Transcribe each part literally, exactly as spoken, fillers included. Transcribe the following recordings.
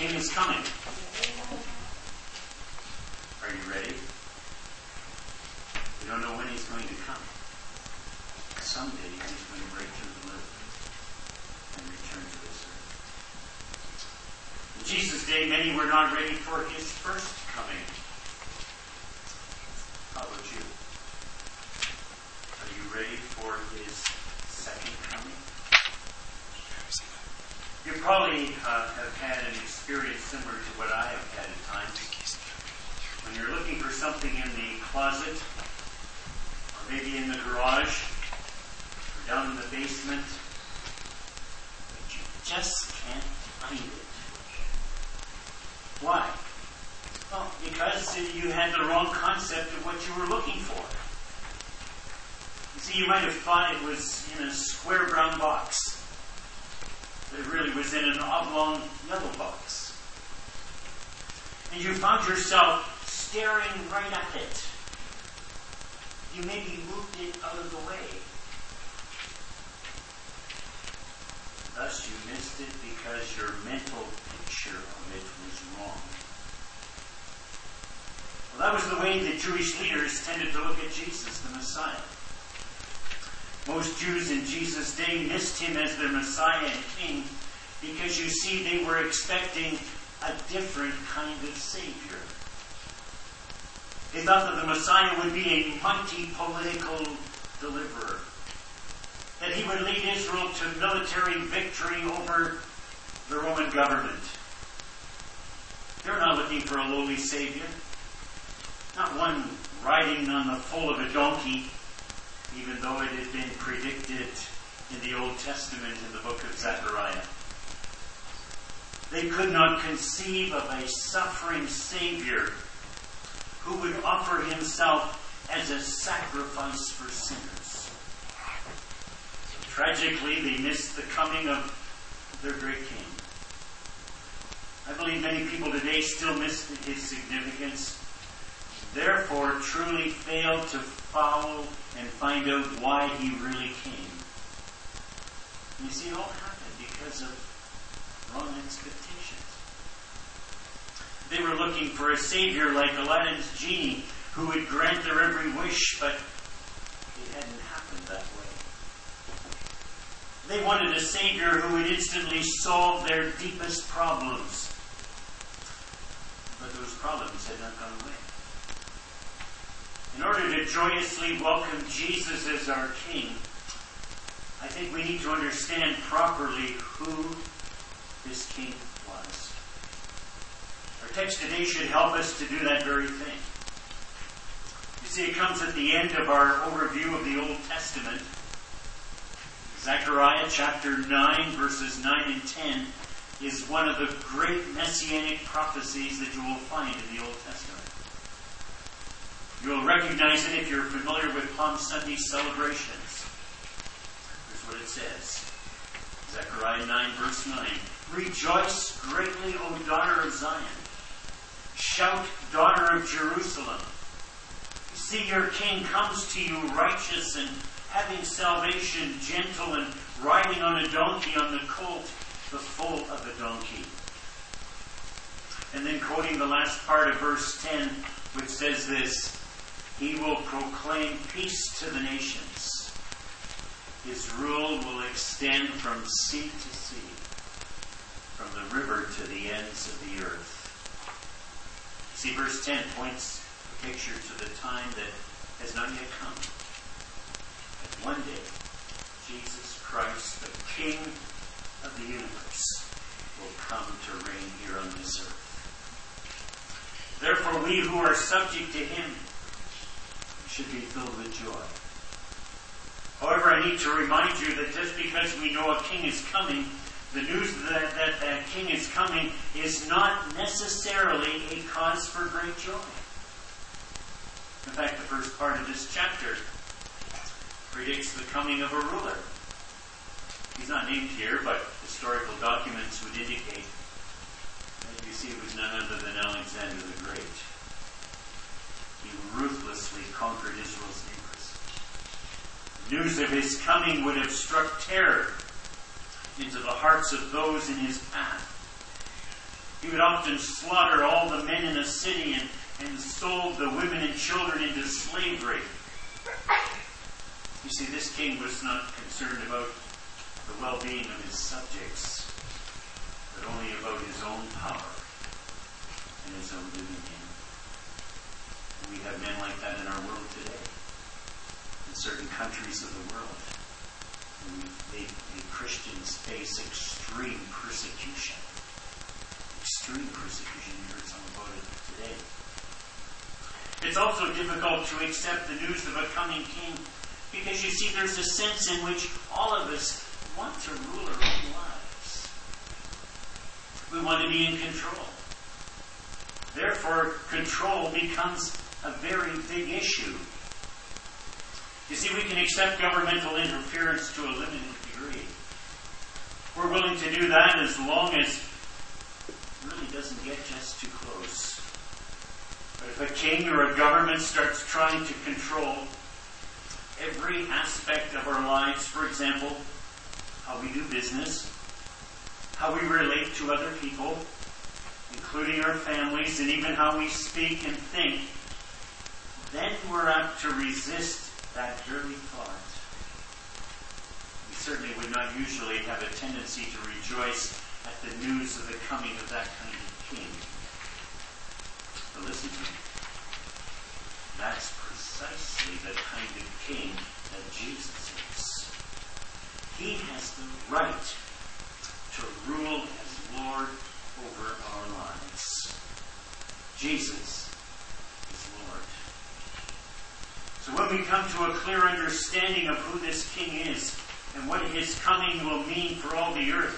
King is coming. Are you ready? We don't know when he's going to come. Someday he's going to break through the earth and return to this earth. In Jesus' day, many were not ready for his first coming. How about you? Are you ready for his second coming? You probably uh, have had an experience similar to what I have had at times. When you're looking for something in the closet, or maybe in the garage, or down in the basement, but you just can't find it. Why? Well, because you had the wrong concept of what you were looking for. You see, you might have thought it was in a square brown box. It really was in an oblong yellow box. And you found yourself staring right at it. You maybe moved it out of the way. Thus you missed it because your mental picture of it was wrong. Well, that was the way the Jewish leaders tended to look at Jesus, the Messiah. Most Jews in Jesus' day missed him as their Messiah and King because, you see, they were expecting a different kind of Savior. They thought that the Messiah would be a mighty political deliverer, that he would lead Israel to military victory over the Roman government. They're not looking for a lowly Savior, not one riding on the foal of a donkey, even though it had been predicted in the Old Testament in the book of Zechariah. They could not conceive of a suffering Savior who would offer himself as a sacrifice for sinners. So tragically, they missed the coming of their great King. I believe many people today still miss his significance, therefore truly failed to follow and find out why he really came. And you see, it all happened because of wrong expectations. They were looking for a Savior like Aladdin's genie who would grant their every wish, but it hadn't happened that way. They wanted a Savior who would instantly solve their deepest problems. But those problems had not gone away. In order to joyously welcome Jesus as our King, I think we need to understand properly who this King was. Our text today should help us to do that very thing. You see, it comes at the end of our overview of the Old Testament. Zechariah chapter nine, verses nine and ten, is one of the great messianic prophecies that you will find in the Old Testament. You will recognize it if you're familiar with Palm Sunday celebrations. Here's what it says. Zechariah nine, verse nine. Rejoice greatly, O daughter of Zion. Shout, daughter of Jerusalem. See, your King comes to you righteous and having salvation, gentle and riding on a donkey, on the colt, the foal of a donkey. And then quoting the last part of verse ten, which says this, he will proclaim peace to the nations. His rule will extend from sea to sea, from the river to the ends of the earth. See, verse ten points a picture to the time that has not yet come. That one day, Jesus Christ, the King of the universe, will come to reign here on this earth. Therefore, we who are subject to him should be filled with joy. However, I need to remind you that just because we know a king is coming, the news that that, that king is coming is not necessarily a cause for great joy. In fact, the first part of this chapter predicts the coming of a ruler. He's not named here, but historical documents would indicate that, you see, it was none other than Alexander the Great. He ruthlessly conquered Israel's neighbors. News of his coming would have struck terror into the hearts of those in his path. He would often slaughter all the men in a city and, and sold the women and children into slavery. You see, this king was not concerned about the well-being of his subjects, but only about his own power and his own dominion. And we have men like that in our world today, in certain countries of the world. And they, the Christians face extreme persecution. Extreme persecution. You heard some about it today. It's also difficult to accept the news of a coming king because, you see, there's a sense in which all of us want to rule our own lives. We want to be in control. Therefore, control becomes a very big issue. You see, we can accept governmental interference to a limited degree. We're willing to do that as long as it really doesn't get just too close. But if a king or a government starts trying to control every aspect of our lives, for example, how we do business, how we relate to other people, including our families, and even how we speak and think, then we're apt to resist that very thought. We certainly would not usually have a tendency to rejoice at the news of the coming of that kind of king. But listen to me. That's precisely the kind of king that Jesus is. He has the right to rule as Lord over our lives. Jesus is Lord. So when we come to a clear understanding of who this king is and what his coming will mean for all the earth,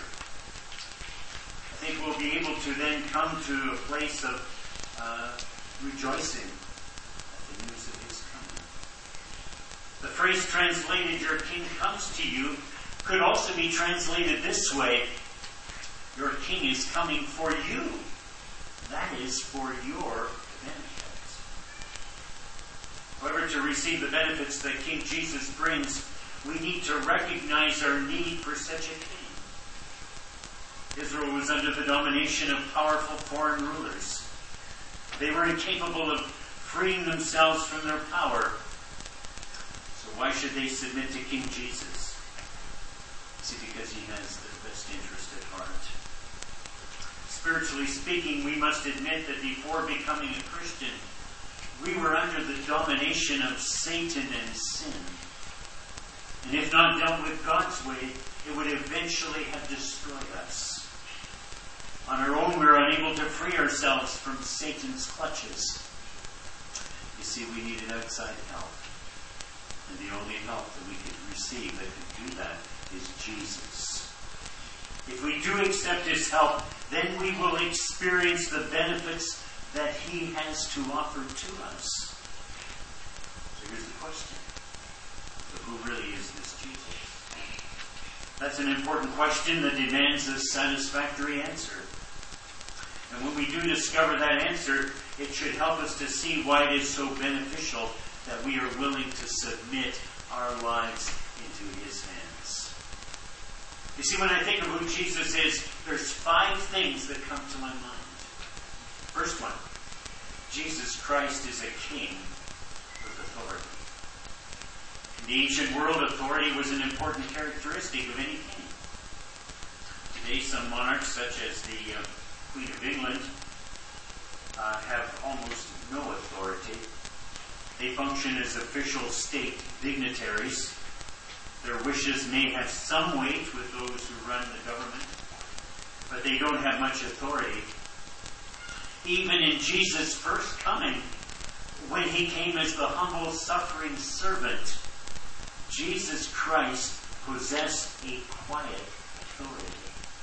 I think we'll be able to then come to a place of uh, rejoicing at the news of his coming. The phrase translated, "Your king comes to you," could also be translated this way: your king is coming for you. That is for your benefit. However, to receive the benefits that King Jesus brings, we need to recognize our need for such a king. Israel was under the domination of powerful foreign rulers. They were incapable of freeing themselves from their power. So why should they submit to King Jesus? See, because he has their best interest at heart. Spiritually speaking, we must admit that before becoming a Christian, we were under the domination of Satan and sin. And if not dealt with God's way, it would eventually have destroyed us. On our own, we were unable to free ourselves from Satan's clutches. You see, we needed outside help. And the only help that we could receive that could do that is Jesus. If we do accept his help, then we will experience the benefits that he has to offer to us. So here's the question. So who really is this Jesus? That's an important question that demands a satisfactory answer. And when we do discover that answer, it should help us to see why it is so beneficial that we are willing to submit our lives into his hands. You see, when I think of who Jesus is, there's five things that come to my mind. First one, Jesus Christ is a king with authority. In the ancient world, authority was an important characteristic of any king. Today, some monarchs, such as the uh, Queen of England, uh, have almost no authority. They function as official state dignitaries. Their wishes may have some weight with those who run the government, but they don't have much authority. Even in Jesus' first coming, when he came as the humble, suffering servant, Jesus Christ possessed a quiet authority.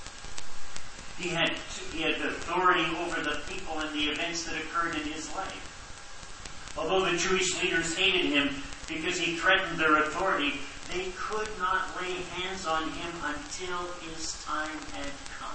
He had, he had authority over the people and the events that occurred in his life. Although the Jewish leaders hated him because he threatened their authority, they could not lay hands on him until his time had come.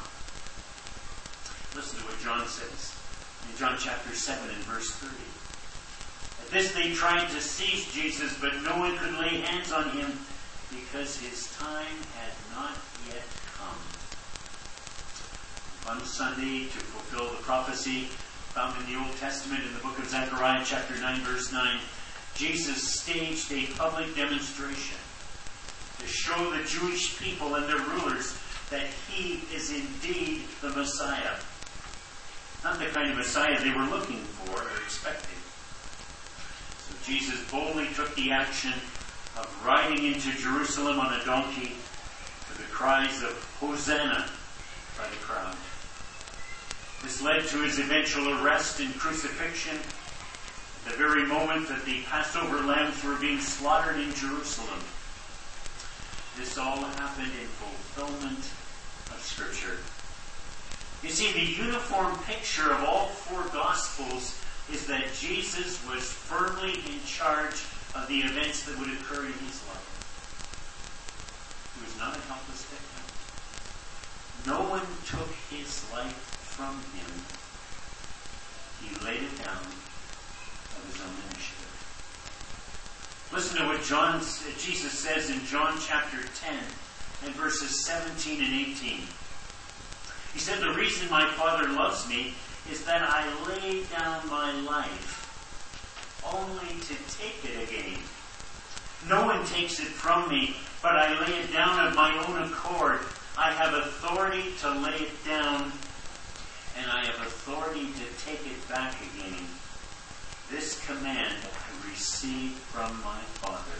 Listen to what John says in John chapter seven and verse thirty. At this they tried to seize Jesus, but no one could lay hands on him because his time had not yet come. On Sunday, to fulfill prophecy found in the Old Testament in the book of Zechariah chapter nine verse nine, Jesus staged a public demonstration to show the Jewish people and their rulers that he is indeed the Messiah. Not the kind of Messiah they were looking for or expecting. So Jesus boldly took the action of riding into Jerusalem on a donkey to the cries of Hosanna by the crowd. This led to his eventual arrest and crucifixion at the very moment that the Passover lambs were being slaughtered in Jerusalem. This all happened in fulfillment of Scripture. You see, the uniform picture of all four Gospels is that Jesus was firmly in charge of the events that would occur in his life. He was not a helpless victim. No one took his life from him. He laid it down of his own initiative. Listen to what John, Jesus says in John chapter ten and verses seventeen and eighteen. He said, "The reason my Father loves me is that I lay down my life only to take it again. No one takes it from me, but I lay it down of my own accord. I have authority to lay it down, and I have authority to take it back again. This command I received from my Father."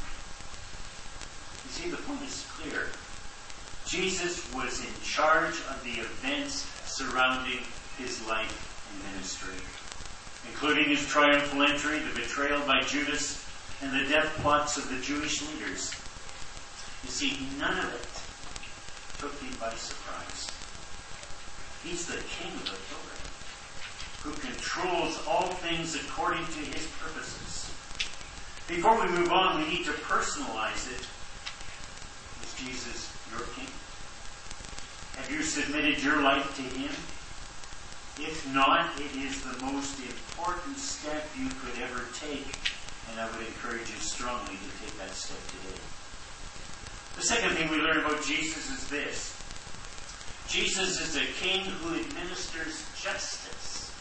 You see, the point is clear. Jesus was in charge of the events surrounding his life and ministry, including his triumphal entry, the betrayal by Judas, and the death plots of the Jewish leaders. You see, none of it took him by surprise. He's the king of authority, who controls all things according to his purposes. Before we move on, we need to personalize it. Is Jesus your king? Have you submitted your life to him? If not, it is the most important step you could ever take, and I would encourage you strongly to take that step today. The second thing we learn about Jesus is this. Jesus is a king who administers justice.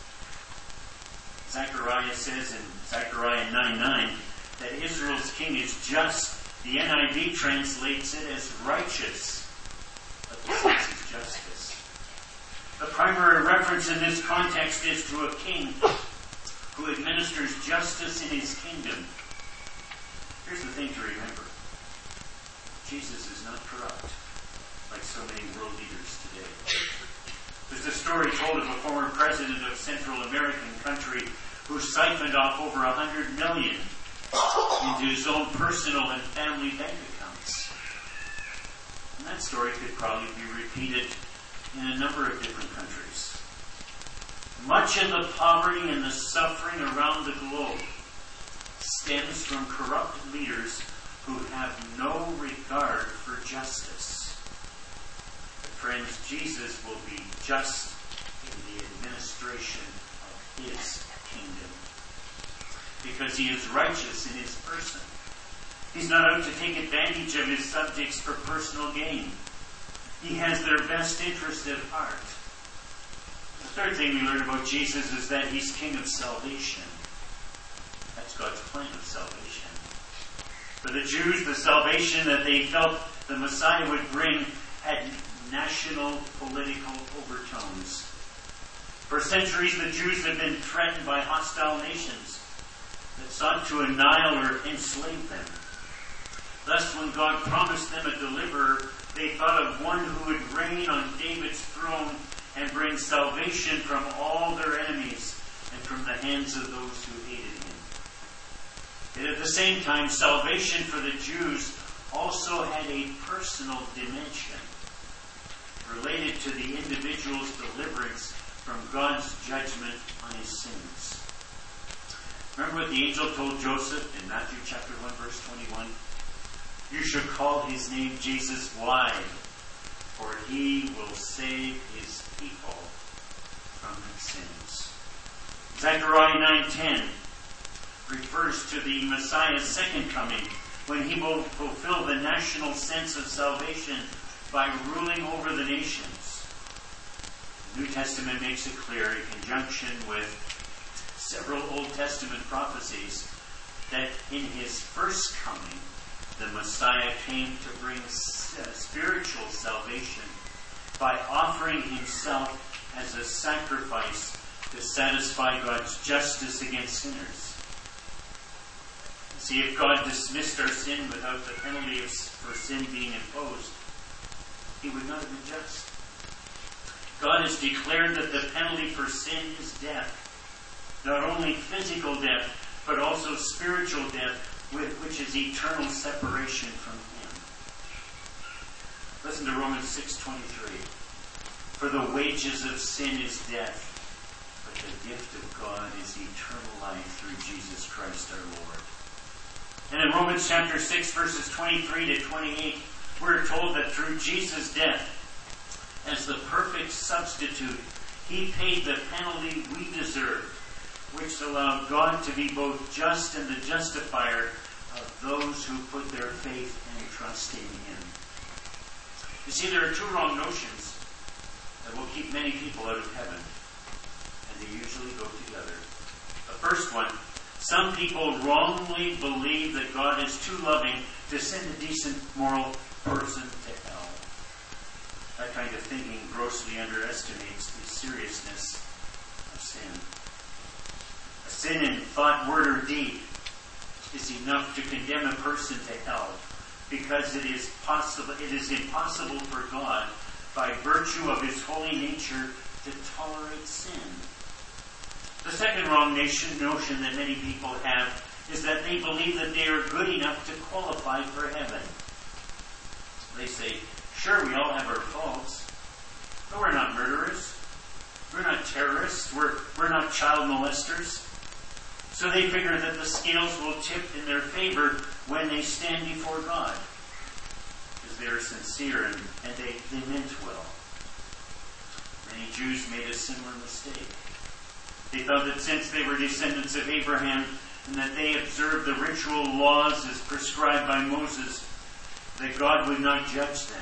Zechariah says in Zechariah nine nine that Israel's king is just. The N I V translates it as righteous, but the sense is justice. The primary reference in this context is to a king who administers justice in his kingdom. Here's the thing to remember. Jesus is not corrupt, like so many world leaders today. There's a story told of a former president of Central American country who siphoned off over a hundred million into his own personal and family bank accounts. And that story could probably be repeated in a number of different countries. Much of the poverty and the suffering around the globe stems from corrupt leaders who have no regard for justice. But friends, Jesus will be just in the administration of his kingdom, because he is righteous in his person. He's not out to take advantage of his subjects for personal gain. He has their best interest at heart. The third thing we learn about Jesus is that he's king of salvation. That's God's plan of salvation. For the Jews, the salvation that they felt the Messiah would bring had national political overtones. For centuries, the Jews had been threatened by hostile nations that sought to annihilate or enslave them. Thus, when God promised them a deliverer, they thought of one who would reign on David's throne and bring salvation from all their enemies and from the hands of those who hated him. And at the same time, salvation for the Jews also had a personal dimension related to the individual's deliverance from God's judgment on his sins. Remember what the angel told Joseph in Matthew chapter one, verse twenty-one? You should call his name Jesus. Why? For he will save his people from their sins. Zechariah nine ten refers to the Messiah's second coming, when he will fulfill the national sense of salvation by ruling over the nations. The New Testament makes it clear, in conjunction with several Old Testament prophecies, that in his first coming, the Messiah came to bring spiritual salvation by offering himself as a sacrifice to satisfy God's justice against sinners. See, if God dismissed our sin without the penalty of, for sin being imposed, he would not have been just. God has declared that the penalty for sin is death. Not only physical death, but also spiritual death, which is eternal separation from him. Listen to Romans six twenty-three. For the wages of sin is death, but the gift of God is eternal life through Jesus Christ our Lord. And in Romans chapter six, verses twenty-three to twenty-eight, we're told that through Jesus' death, as the perfect substitute, he paid the penalty we deserved, which allowed God to be both just and the justifier of those who put their faith and trust in him. You see, there are two wrong notions that will keep many people out of heaven, and they usually go together. The first one, some people wrongly believe that God is too loving to send a decent, moral person to hell. That kind of thinking grossly underestimates the seriousness of sin. A sin in thought, word, or deed is enough to condemn a person to hell, because it is possible, it is impossible for God, by virtue of his holy nature, to tolerate sin. The second wrong notion, notion that many people have is that they believe that they are good enough to qualify for heaven. They say, sure, we all have our faults, but we're not murderers. We're not terrorists. We're, we're not child molesters. So they figure that the scales will tip in their favor when they stand before God, because they are sincere and, and they, they meant well. Many Jews made a similar mistake. They thought that since they were descendants of Abraham and that they observed the ritual laws as prescribed by Moses, that God would not judge them.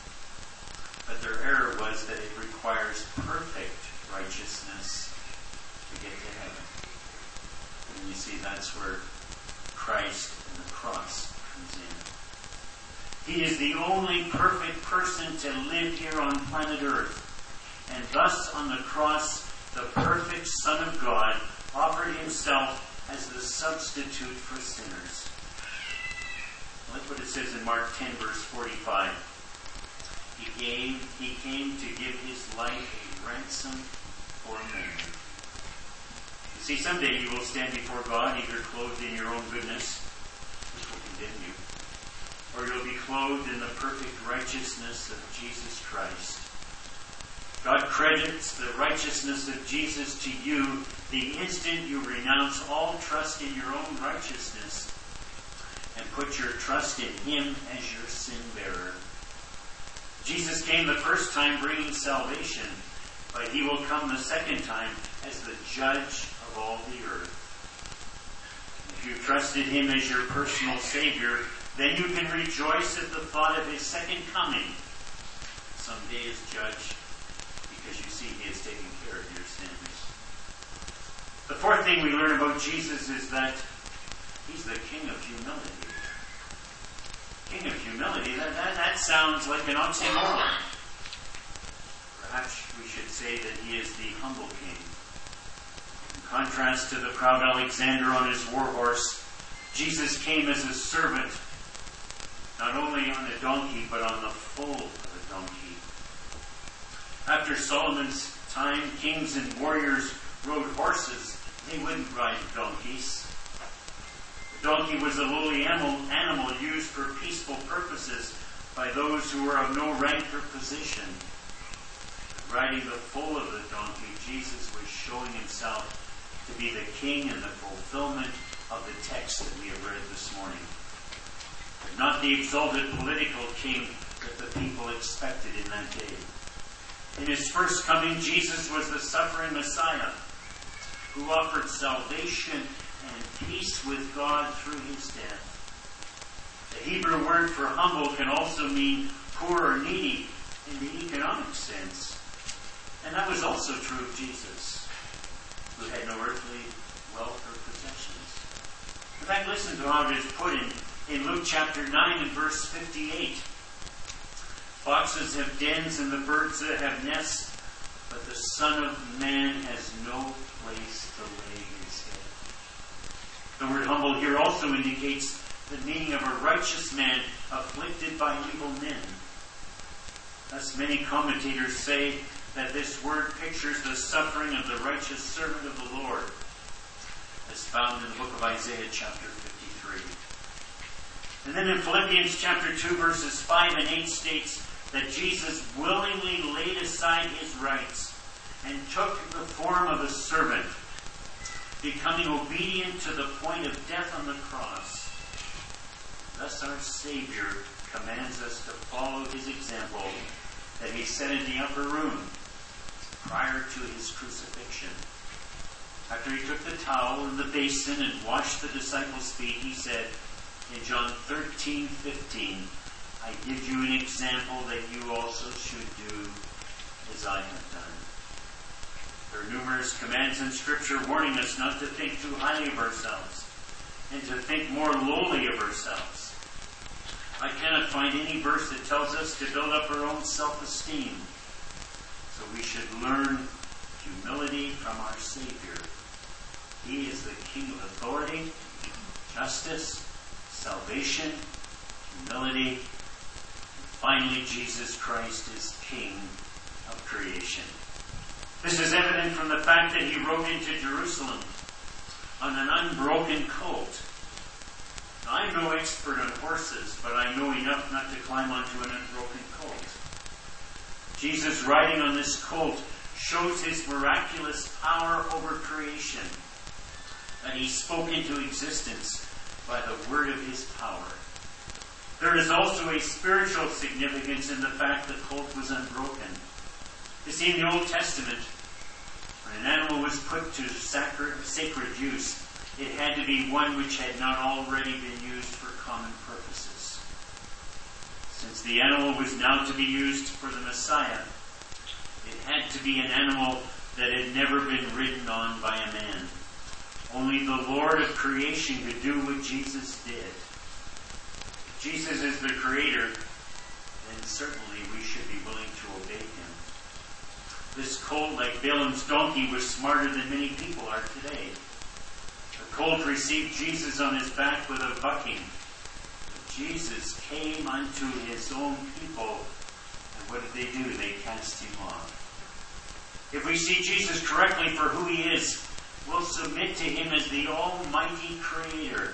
But their error was that it requires perfect righteousness to get to heaven. And you see, that's where Christ and the cross comes in. He is the only perfect person to live here on planet Earth. And thus, on the cross, the perfect Son of God offered himself as the substitute for sinners. Look what it says in Mark ten, verse forty-five. He gave, he came to give his life a ransom for many. You see, someday you will stand before God, either clothed in your own goodness, which will condemn you, or you'll be clothed in the perfect righteousness of Jesus Christ. God credits the righteousness of Jesus to you the instant you renounce all trust in your own righteousness and put your trust in him as your sin bearer. Jesus came the first time bringing salvation, but he will come the second time as the judge of all the earth. If you trusted him as your personal Savior, then you can rejoice at the thought of his second coming someday as judge, because you see he has taken care of your sins. The fourth thing we learn about Jesus is that he's the King of humility. King of humility, that, that, that sounds like an oxymoron. Perhaps we should say that he is the humble king. In contrast to the proud Alexander on his war horse, Jesus came as a servant, not only on a donkey, but on the foal of a donkey. After Solomon's time, kings and warriors rode horses. They wouldn't ride donkeys. The donkey was a lowly animal, animal used for peaceful purposes by those who were of no rank or position. Riding the foal of the donkey, Jesus was showing himself to be the king and the fulfillment of the text that we have read this morning. But not the exalted political king that the people expected in that day. In his first coming, Jesus was the suffering Messiah who offered salvation and peace with God through his death. The Hebrew word for humble can also mean poor or needy in the economic sense. And that was also true of Jesus, who had no earthly wealth or possessions. In fact, listen to how it is put in, in Luke chapter nine and verse fifty-eight. Foxes have dens and the birds have nests, but the Son of Man has no place to lay his head. The word humble here also indicates the meaning of a righteous man afflicted by evil men. Thus many commentators say that this word pictures the suffering of the righteous servant of the Lord, as found in the book of Isaiah chapter fifty-three. And then in Philippians chapter two verses five and eight states that Jesus willingly laid aside his rights and took the form of a servant, becoming obedient to the point of death on the cross. Thus our Savior commands us to follow his example that he set in the upper room prior to his crucifixion. After he took the towel and the basin and washed the disciples' feet, he said in John thirteen fifteen, I give you an example that you also should do as I have done. There are numerous commands in Scripture warning us not to think too highly of ourselves and to think more lowly of ourselves. I cannot find any verse that tells us to build up our own self-esteem. So we should learn humility from our Savior. He is the King of authority, justice, salvation, humility, and finally Jesus Christ is King of creation. This is evident from the fact that he rode into Jerusalem on an unbroken colt. Now, I'm no expert on horses, but I know enough not to climb onto an unbroken colt. Jesus riding on this colt shows his miraculous power over creation, that he spoke into existence by the word of his power. There is also a spiritual significance in the fact the colt was unbroken. You see, in the Old Testament, when an animal was put to sacred, sacred use, it had to be one which had not already been used for common purposes. Since the animal was now to be used for the Messiah, it had to be an animal that had never been ridden on by a man. Only the Lord of creation could do what Jesus did. If Jesus is the Creator, then certainly we should be willing to obey him. This colt, like Balaam's donkey, was smarter than many people are today. The colt received Jesus on his back with a bucking. But Jesus came unto his own people, and what did they do? They cast him off. If we see Jesus correctly for who he is, we'll submit to him as the Almighty Creator.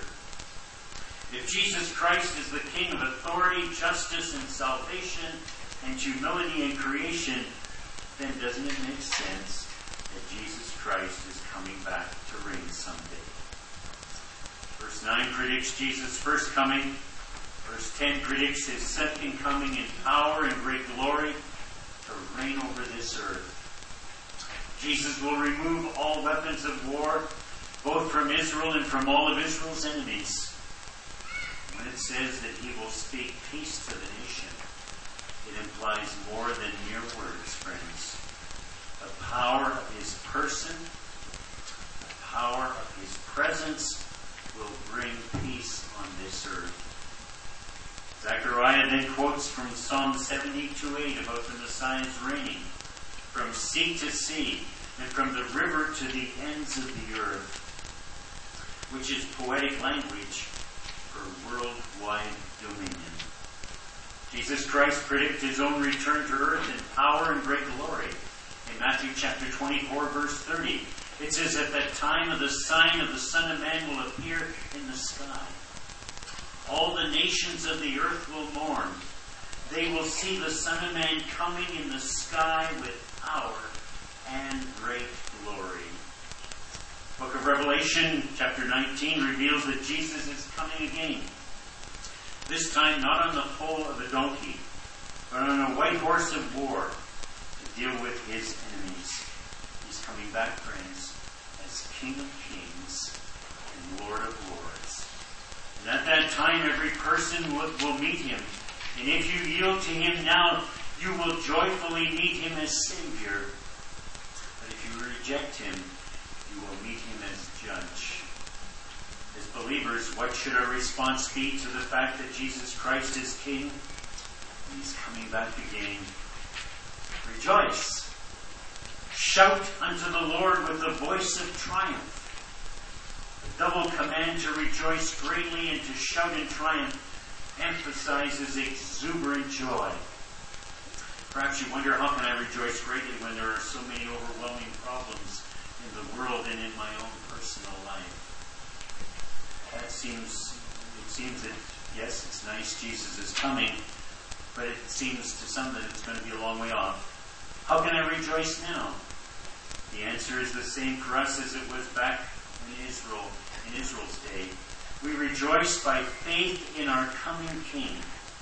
If Jesus Christ is the King of authority, justice, and salvation, and humility and creation, then doesn't it make sense that Jesus Christ is coming back to reign someday? Verse nine predicts Jesus' first coming. Verse ten predicts his second coming in power and great glory to reign over this earth. Jesus will remove all weapons of war, both from Israel and from all of Israel's enemies. When it says that he will speak peace to the nation, it implies more than mere words, friends. The power of his person, the power of his presence will bring peace on this earth. Zechariah then quotes from Psalm seventy-two eight about the Messiah's reigning from sea to sea and from the river to the ends of the earth, which is poetic language for worldwide dominion. Jesus Christ predicted his own return to earth in power and great glory. In Matthew chapter twenty-four, verse thirty, it says, at that time of the sign of the Son of Man will appear in the sky. All the nations of the earth will mourn. They will see the Son of Man coming in the sky with power and great glory. The book of Revelation, chapter nineteen, reveals that Jesus is coming again. This time not on the foal of a donkey, but on a white horse of war to deal with his enemies. He's coming back, friends, as King of Kings and Lord of Lords. And at that time every person will, will meet him. And if you yield to him now, you will joyfully meet him as Savior reject him, you will meet him as judge. As believers, what should our response be to the fact that Jesus Christ is King and he's coming back again? Rejoice. Shout unto the Lord with the voice of triumph. The double command to rejoice greatly and to shout in triumph emphasizes exuberant joy. Perhaps you wonder, how can I rejoice greatly when there are so many overwhelming problems in the world and in my own personal life? That seems, it seems that, yes, it's nice Jesus is coming, but it seems to some that it's going to be a long way off. How can I rejoice now? The answer is the same for us as it was back in Israel, in Israel's day. We rejoice by faith in our coming King.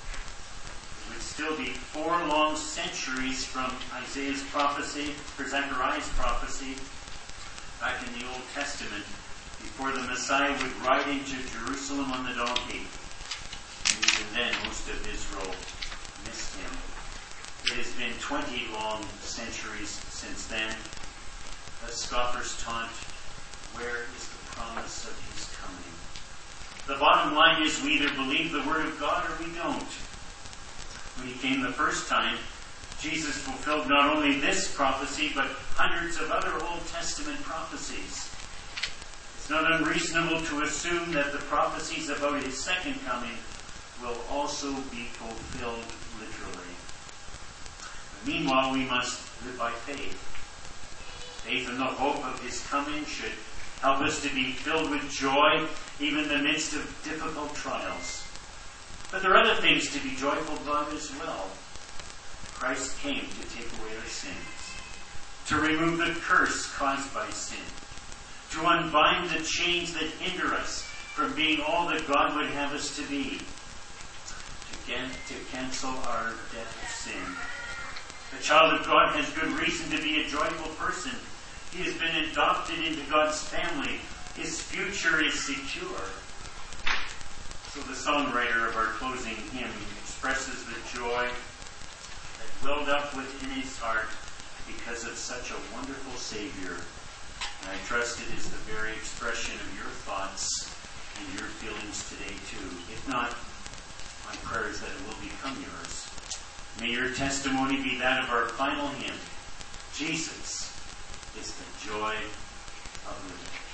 It would still be four long centuries from Isaiah's prophecy, or Zechariah's prophecy, back in the Old Testament, before the Messiah would ride into Jerusalem on the donkey. And even then, most of Israel missed him. It has been twenty long centuries since then. The scoffers taunt, where is the promise of his coming? The bottom line is we either believe the Word of God or we don't. When he came the first time, Jesus fulfilled not only this prophecy, but hundreds of other Old Testament prophecies. It's not unreasonable to assume that the prophecies about his second coming will also be fulfilled literally. But meanwhile, we must live by faith. Faith in the hope of his coming should help us to be filled with joy, even in the midst of difficult trials. But there are other things to be joyful about as well. Christ came to take away our sins, to remove the curse caused by sin, to unbind the chains that hinder us from being all that God would have us to be, to, can, to cancel our debt of sin. The child of God has good reason to be a joyful person. He has been adopted into God's family. His future is secure. So the songwriter of our closing hymn expresses the joy that welled up within his heart because of such a wonderful Savior. And I trust it is the very expression of your thoughts and your feelings today too. If not, my prayer is that it will become yours. May your testimony be that of our final hymn. Jesus is the joy of living.